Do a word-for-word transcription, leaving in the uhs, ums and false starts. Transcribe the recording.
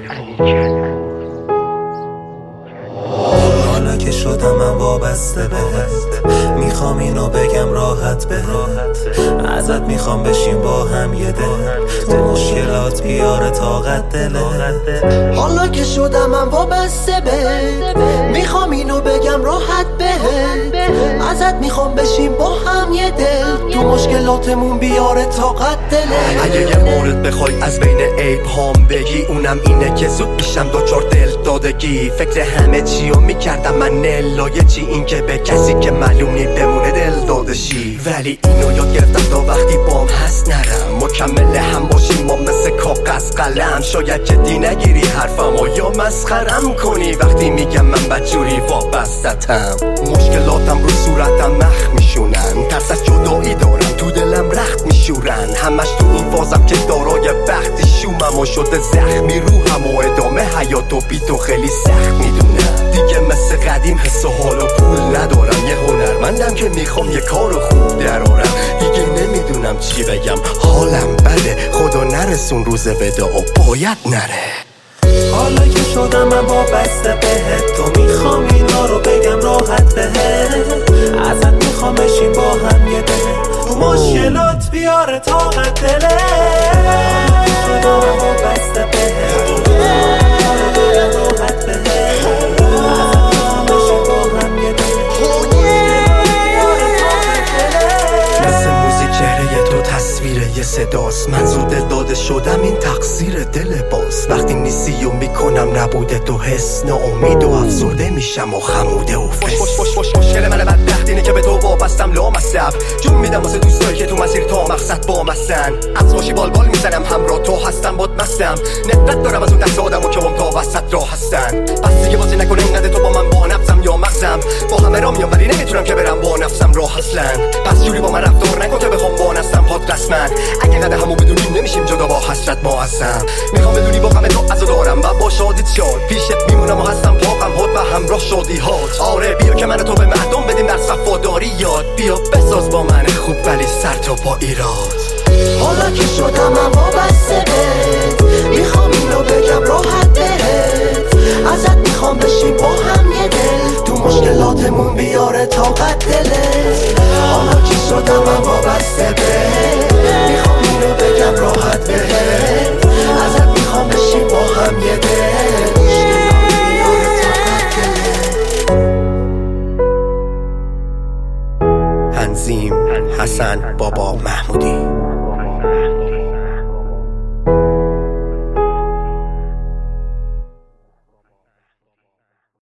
حالا که شدم من وابسته بهت، میخوام اینو بگم راحت بهت. ازت میخوام بشیم با هم یه دل، تو مشکلات بیاره طاقت دلت. حالا که شدم من وابسته بهت، میخوام اینو بگم راحت بهت. ازت میخوام بشیم با هم یه دل، تو مشکلاتمون بیاره طاقت دلت. اگه یه مورد بخوای از بین عیب هام بگی، اونم اینه که زود میشم دوچار دل دادگی. فکر همه چی رو میکردم من نلایه چی، این که به کسی که معلومی بمونه دل دادشی. ولی اینو یاد گرفتم تا وقتی بام هست نرم، مکمل هم باشیم ما مثل کاغذ قلم. شاید جدی نگیری حرفم و یا مسخرم کنی وقتی میگم من بدجوری وابستتم. مشکلاتم رو صورتم مخ میشونن، ترس از جدایی دارم تو دلم رخت میشورن. همش تو این فازم که دارای بختی شومم و شده زخمی روحم و ادامه حیاتو بی تو خیلی سخت میدونم. دیگه مثل قدیم حس و حال و پول ندارم، یه هنرمندم که میخوام یه کارو خوب درارم. دیگه نمیدونم چی بگم، حالم بده، خدا نرسون روز ودا و باید نره. حالا که شدم من وابسته بهت، تو میخوام اینا رو بگم راحت بهت. ازت میخوام بشیم با هم یه دل، تو مشکلات بیاره طاقت دلت. حالا که شدم من وابسته بهت، تو میخوام بگم راحت بهت. ازت میخوام بشیم با هم یه دل، تو مشکلات بیاره طاقت دلت. مثل موزیک چهره تو تصویر یه صداست، من زود دل داده شدم این تقصیر دل باز. وقتی نیستی و میکنم نبوده تو حس، ناامید و افسرده میشم و خموده و فس. مش مش مش مشکل من بدبخت اینه که به تو وابستم لامصب. جون میدم واسه دوستایی که تو مسیر تا مقصد با مسن. از خوشی بال بال میزنم همراه تو هستم باد مستم. نفرت دارم از اون دست آدمو که هم تا وسط راه هستن. پس دیگه بازی نکن اینقدر تو با من با نفسم یا مغزم. با همه را میام ولی نمیتونم که برم با نفسم راه اصلا. پس جوری با من رفتار نکن که بخوام با نستم پات رسما. اگه قدر همو بدونیم نمیشیم جدا با حسرت ما هستم. میخوام بدونی با غم تو عزا دارم و با شادیت شاد پیشت میمونم و هستم پاقم هات و همراه شادی هات. آره بیا که من تو به مردم بدیم در صفاداری یاد. بیا بساز با من خوب ولی سر تا با ایراد. حالا که شدم من وابسته بهت، میخوام اینو بگم راحت بهت. ازت میخوام بشیم با هم یه دل، تو مشکلاتمون بیاره طاقت دلت. حالا که شدم من وابسته بهت، میخوام اینو بگم راحت بهت. ازت میخوام بشیم با هم یه دل، مشکلات بیاره طاقت دلت. تنظیم حسن بابا محمودی.